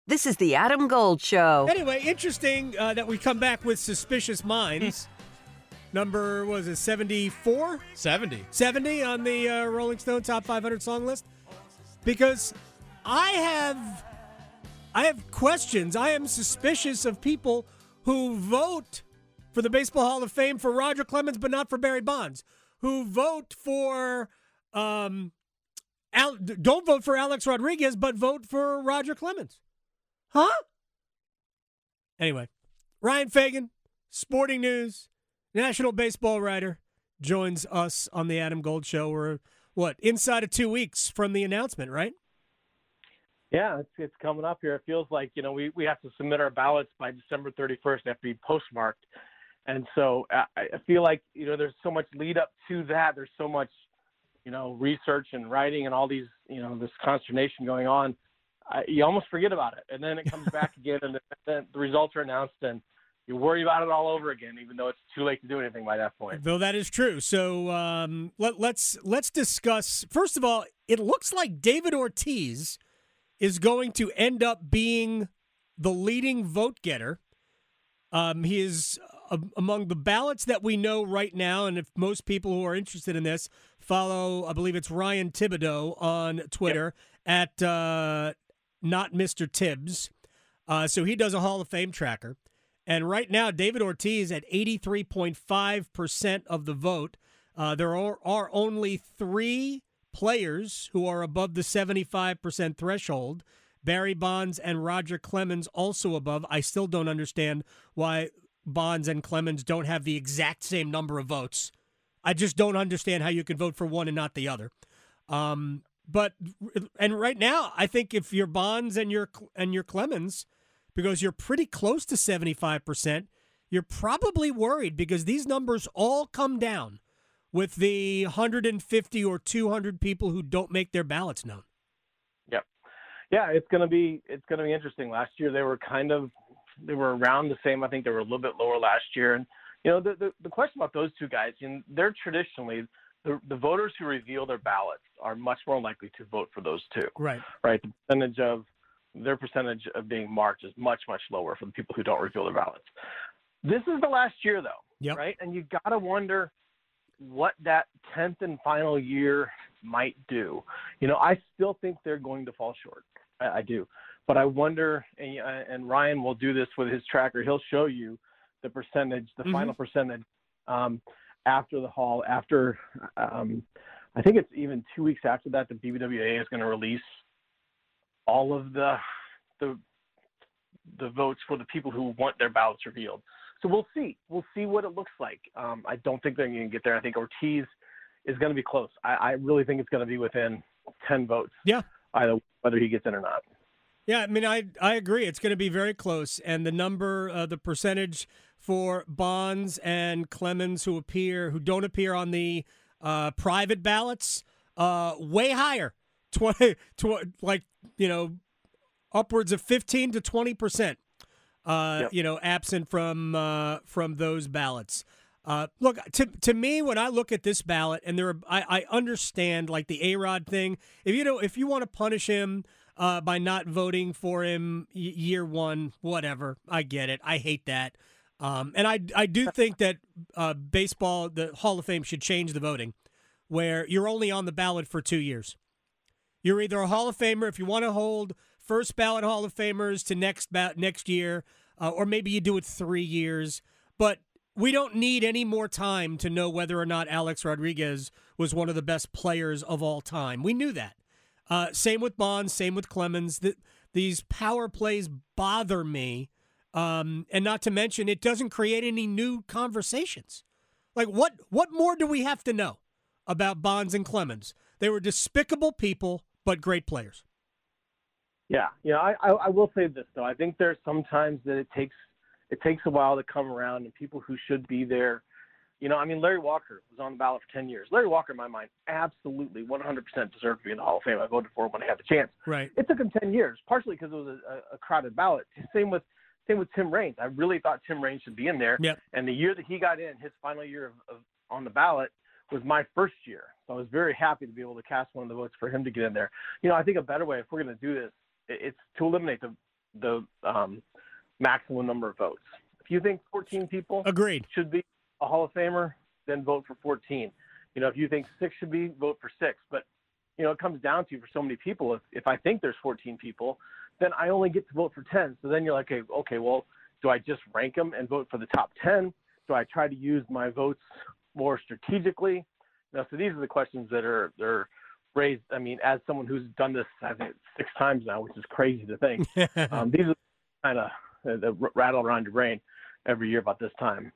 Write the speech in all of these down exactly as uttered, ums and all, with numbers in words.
This is the Adam Gold Show. Anyway, interesting uh, that we come back with Suspicious Minds. Number, was it seventy-four? seventy. seventy on the uh, Rolling Stone Top five hundred song list. Because I have, I have questions. I am suspicious of people who vote for the Baseball Hall of Fame for Roger Clemens, but not for Barry Bonds. Who vote for, um, Al- don't vote for Alex Rodriguez, but vote for Roger Clemens. Huh? Anyway, Ryan Fagan, Sporting News, national baseball writer, joins us on the Adam Gold Show. We're, what, inside of two weeks from the announcement, right? Yeah, it's, it's coming up here. It feels like, you know, we, we have to submit our ballots by December thirty-first. They have to be postmarked. And so I, I feel like, you know, there's so much lead up to that. There's so much, you know, research and writing and all these, you know, this consternation going on. I, you almost forget about it. And then it comes back again, and then the results are announced, and you worry about it all over again, even though it's too late to do anything by that point. Though that is true. So um, let, let's let's discuss. First of all, it looks like David Ortiz is going to end up being the leading vote getter. Um, he is uh, among the ballots that we know right now, and if most people who are interested in this follow, I believe it's Ryan Thibodeau on Twitter yep. at uh, not Mister Tibbs. Uh, so he does a Hall of Fame tracker. And right now, David Ortiz at eighty-three point five percent of the vote. Uh, there are, are only three players who are above the seventy-five percent threshold. Barry Bonds and Roger Clemens also above. I still don't understand why Bonds and Clemens don't have the exact same number of votes. I just don't understand how you can vote for one and not the other. Um, but and right now, I think if you're Bonds and you're and you're Clemens, because you're pretty close to seventy-five percent, you're probably worried because these numbers all come down with the one hundred fifty or two hundred people who don't make their ballots known. Yep. Yeah, it's going to be it's going to be interesting. Last year they were kind of they were around the same. I think they were a little bit lower last year. And you know, the the, the question about those two guys, you know, they're traditionally the, the voters who reveal their ballots are much more likely to vote for those two. Right. Right. The percentage of their percentage of being marked is much, much lower for the people who don't reveal their ballots. This is the last year, though, yep. right? And you got to wonder what that tenth and final year might do. You know, I still think they're going to fall short. I, I do. But I wonder, and, and Ryan will do this with his tracker, he'll show you the percentage, the mm-hmm. final percentage um, after the Hall, after, um, I think it's even two weeks after that, the B B W A is going to release all of the, the the votes for the people who want their ballots revealed. So we'll see. We'll see what it looks like. Um, I don't think they're going to get there. I think Ortiz is going to be close. I, I really think it's going to be within ten votes. Yeah. Either whether he gets in or not. Yeah, I mean, I I agree. It's going to be very close. And the number, uh, the percentage for Bonds and Clemens who appear, who don't appear on the uh, private ballots, uh, way higher. twenty, twenty, like, you know, upwards of fifteen to twenty percent, uh, yep. you know, absent from uh, from those ballots. Uh, look, to to me, when I look at this ballot, and there, are, I, I understand like the A-Rod thing. If you know, if you want to punish him uh, by not voting for him y- year one, whatever, I get it. I hate that, um, and I I do think that uh, baseball, the Hall of Fame, should change the voting, where you're only on the ballot for two years. You're either a Hall of Famer if you want to hold first ballot Hall of Famers to next ba- next year, uh, or maybe you do it three years. But we don't need any more time to know whether or not Alex Rodriguez was one of the best players of all time. We knew that. Uh, same with Bonds, same with Clemens. The, these power plays bother me, um, and not to mention it doesn't create any new conversations. Like what? What more do we have to know about Bonds and Clemens? They were despicable people, but great players. Yeah, yeah. I, I, I will say this though. I think there's sometimes that it takes it takes a while to come around, and people who should be there. You know, I mean, Larry Walker was on the ballot for ten years. Larry Walker, in my mind, absolutely one hundred percent deserved to be in the Hall of Fame. I voted for him when I had the chance. Right. It took him ten years, partially because it was a, a crowded ballot. Same with same with Tim Raines. I really thought Tim Raines should be in there. Yep. And the year that he got in, his final year of, of on the ballot, was my first year. So I was very happy to be able to cast one of the votes for him to get in there. You know, I think a better way, if we're going to do this, it's to eliminate the the um, maximum number of votes. If you think fourteen people Agreed. should be a Hall of Famer, then vote for fourteen. You know, if you think six should be, vote for six. But, you know, it comes down to, for so many people, if, if I think there's fourteen people, then I only get to vote for ten. So then you're like, okay, okay, well, do I just rank them and vote for the top ten? Do I try to use my votes more strategically? You know, so these are the questions that are they're raised. I mean, as someone who's done this, I think, six times now, which is crazy to think. um, these are kind of uh, that rattle around your brain every year about this time.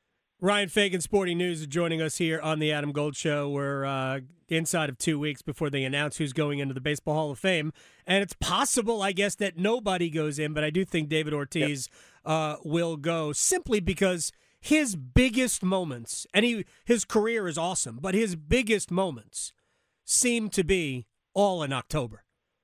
Ryan Fagan, Sporting News, is joining us here on the Adam Gold Show. We're uh, inside of two weeks before they announce who's going into the Baseball Hall of Fame. And it's possible, I guess, that nobody goes in, but I do think David Ortiz yep. uh, will go simply because his biggest moments, and he, his career is awesome, but his biggest moments seem to be all in October.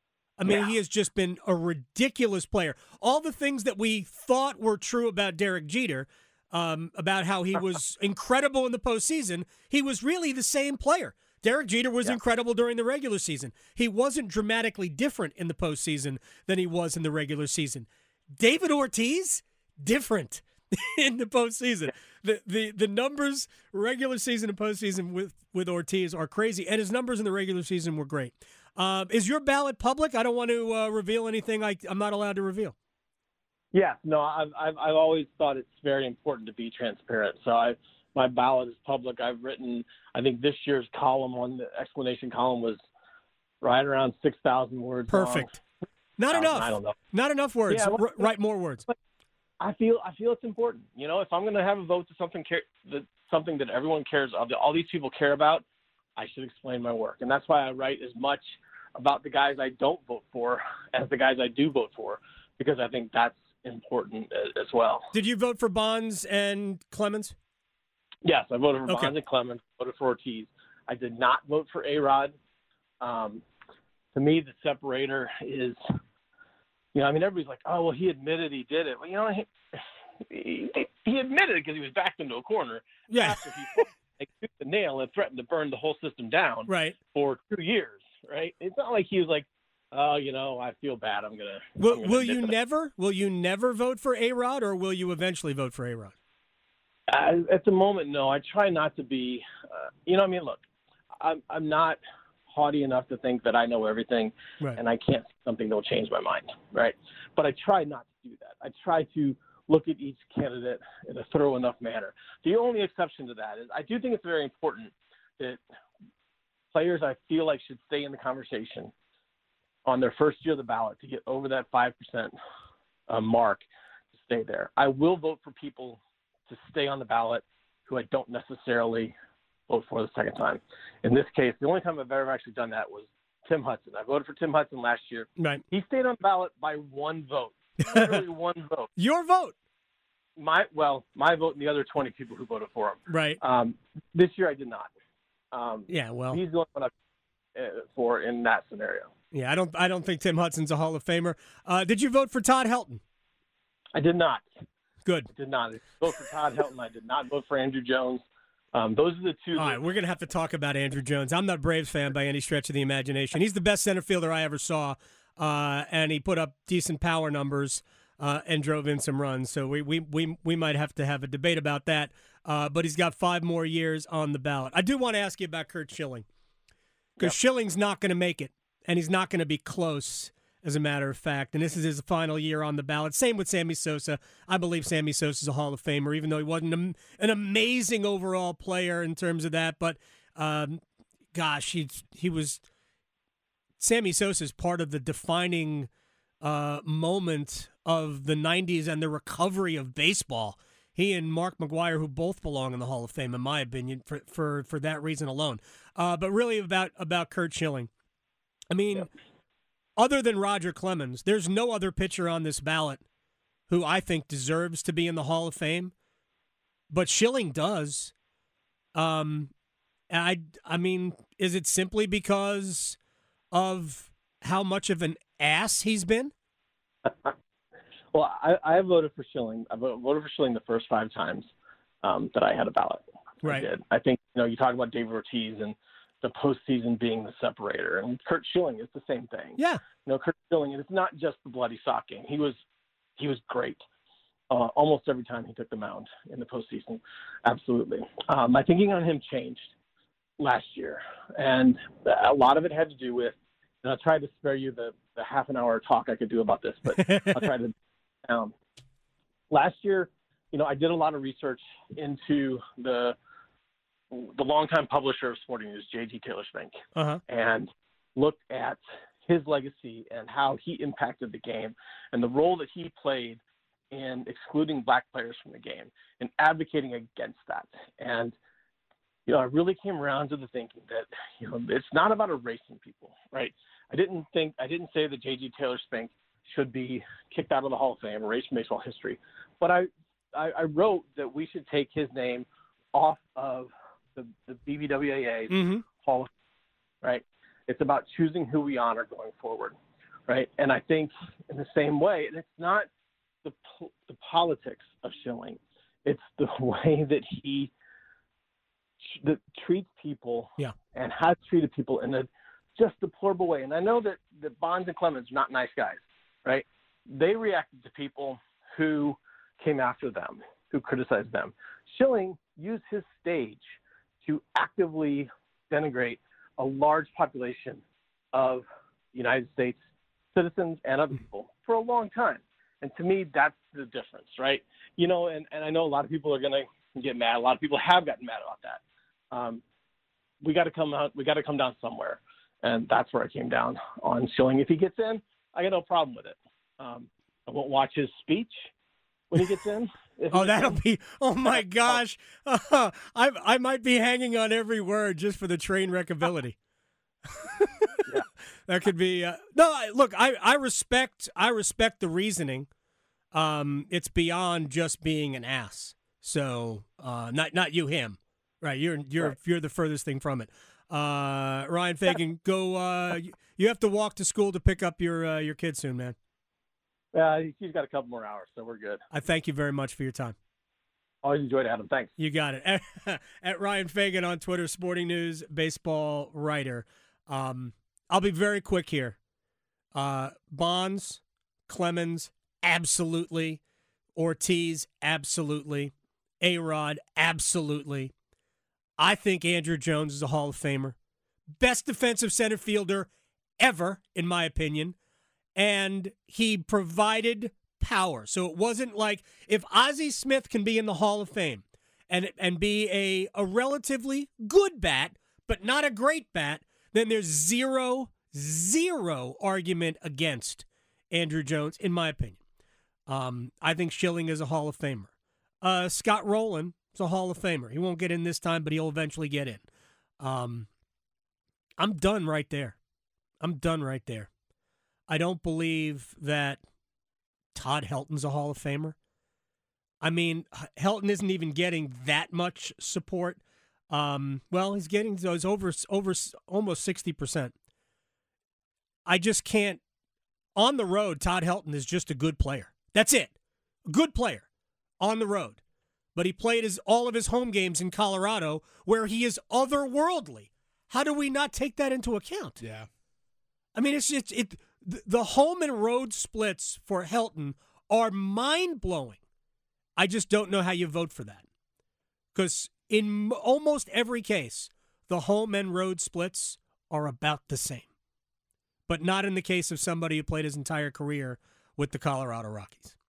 I mean, yeah. he has just been a ridiculous player. All the things that we thought were true about Derek Jeter, Um, about how he was incredible in the postseason, he was really the same player. Derek Jeter was yeah. incredible during the regular season. He wasn't dramatically different in the postseason than he was in the regular season. David Ortiz, different in the postseason. The the the numbers, regular season and postseason with, with Ortiz are crazy, and his numbers in the regular season were great. Um, is your ballot public? I don't want to uh, reveal anything I, I'm not allowed to reveal. Yeah, no, I've, I've I've always thought it's very important to be transparent. So I, my ballot is public. I've written, I think this year's column on the explanation column was right around six thousand words. Perfect. Long. Not enough. I don't know. Not enough words. Yeah, well, R- write more words. I feel I feel it's important. You know, if I'm going to have a vote to something care, that something that everyone cares of, that all these people care about, I should explain my work, and that's why I write as much about the guys I don't vote for as the guys I do vote for, because I think that's important as well. Did you vote for Bonds and Clemens? Yes, I voted for okay. Bonds and Clemens. Voted for Ortiz. I did not vote for A-Rod. Um, to me, the separator is, you know, I mean, everybody's like, oh, well, he admitted he did it. Well, you know, he, he, he admitted it because he was backed into a corner. Yeah. After he like, took the nail and threatened to burn the whole system down right. for two years, right? It's not like he was like, oh, you know, I feel bad. I'm gonna. Will, I'm gonna will you it. never? Will you never vote for A-Rod, or will you eventually vote for A-Rod? Uh, at the moment, no. I try not to be. Uh, you know, I mean, look, I'm I'm not haughty enough to think that I know everything, right. and I can't see something that'll change my mind, right? But I try not to do that. I try to look at each candidate in a thorough enough manner. The only exception to that is I do think it's very important that players I feel like should stay in the conversation on their first year of the ballot to get over that five percent uh, mark to stay there. I will vote for people to stay on the ballot who I don't necessarily vote for the second time. In this case, the only time I've ever actually done that was Tim Hudson. I voted for Tim Hudson last year. Right. He stayed on the ballot by one vote, literally one vote. Your vote. My Well, my vote and the other twenty people who voted for him. Right. Um, this year I did not. Um, yeah, well. He's the only one I uh, for in that scenario. Yeah, I don't I don't think Tim Hudson's a Hall of Famer. Uh, did you vote for Todd Helton? I did not. Good. I did not. I did vote for Todd Helton. I did not vote for Andrew Jones. Um, those are the two. All that- right, we're going to have to talk about Andrew Jones. I'm not a Braves fan by any stretch of the imagination. He's the best center fielder I ever saw, uh, and he put up decent power numbers uh, and drove in some runs. So we, we, we, we might have to have a debate about that, uh, but he's got five more years on the ballot. I do want to ask you about Curt Schilling, because yep. Schilling's not going to make it. And he's not going to be close, as a matter of fact. And this is his final year on the ballot. Same with Sammy Sosa. I believe Sammy Sosa is a Hall of Famer, even though he wasn't an amazing overall player in terms of that. But, um, gosh, he, he was – Sammy Sosa is part of the defining uh, moment of the nineties and the recovery of baseball. He and Mark McGwire, who both belong in the Hall of Fame, in my opinion, for for, for that reason alone. Uh, but really about, about Curt Schilling. I mean, yep. other than Roger Clemens, there's no other pitcher on this ballot who I think deserves to be in the Hall of Fame, but Schilling does. Um, I, I mean, is it simply because of how much of an ass he's been? Well, I, I voted for Schilling. I voted for Schilling the first five times um, that I had a ballot. Right. I did. I think, you know, you talk about David Ortiz and the postseason being the separator. And Curt Schilling is the same thing. Yeah. You know, Curt Schilling, and it's not just the bloody sock game. He was he was great uh, almost every time he took the mound in the postseason. Absolutely. Um, my thinking on him changed last year, and a lot of it had to do with, and I tried to spare you the, the half an hour talk I could do about this, but I'll try to. Um, last year, you know, I did a lot of research into the the longtime publisher of Sporting News, J G Taylor Spink, Uh-huh. and looked at his legacy and how he impacted the game and the role that he played in excluding black players from the game and advocating against that. And, you know, I really came around to the thinking that, you know, it's not about erasing people, right? I didn't think, I didn't say that J G Taylor Spink should be kicked out of the Hall of Fame, erased from baseball history. But I, I, I wrote that we should take his name off of the, the B B W A A Mm-hmm. Hall of Fame, right? It's about choosing who we honor going forward, right? And I think in the same way, and it's not the the politics of Schilling, it's the way that he that treats people yeah. and has treated people in a just deplorable way. And I know that, that Bonds and Clemens are not nice guys, right? They reacted to people who came after them, who criticized them. Schilling used his stage to actively denigrate a large population of United States citizens and other people for a long time. And to me, that's the difference, right? You know, and, and I know a lot of people are going to get mad. A lot of people have gotten mad about that. Um, we got to come out. We got to come down somewhere. And that's where I came down on Schilling. If he gets in, I got no problem with it. Um, I won't watch his speech when he gets in. Oh, that'll be, oh my gosh. Uh, I I might be hanging on every word just for the train wreck ability. Yeah. That could be, uh, no, I- look, I, I respect, I respect the reasoning. Um, it's beyond just being an ass. So, uh, not, not you, him, right? You're, you're, Right. you're the furthest thing from it. Uh, Ryan Fagan, go, uh, you- you have to walk to school to pick up your, uh, your kid soon, man. Uh, he's got a couple more hours, so we're good. I thank you very much for your time. Always enjoyed it, Adam. Thanks. You got it. At, at Ryan Fagan on Twitter, Sporting News baseball writer. Um, I'll be very quick here. Uh, Bonds, Clemens, absolutely. Ortiz, absolutely. A-Rod, absolutely. I think Andrew Jones is a Hall of Famer. Best defensive center fielder ever, in my opinion. And he provided power. So it wasn't like if Ozzie Smith can be in the Hall of Fame and and be a, a relatively good bat, but not a great bat, then there's zero, zero argument against Andrew Jones, in my opinion. Um, I think Schilling is a Hall of Famer. Uh, Scott Rowland is a Hall of Famer. He won't get in this time, but he'll eventually get in. Um, I'm done right there. I'm done right there. I don't believe that Todd Helton's a Hall of Famer. I mean, Helton isn't even getting that much support. Um, well, he's getting those over over almost sixty percent. I just can't. On the road, Todd Helton is just a good player. That's it. A good player on the road. But he played his all of his home games in Colorado where he is otherworldly. How do we not take that into account? Yeah. I mean, it's just it. The home and road splits for Helton are mind-blowing. I just don't know how you vote for that. Because in almost every case, the home and road splits are about the same. But not in the case of somebody who played his entire career with the Colorado Rockies.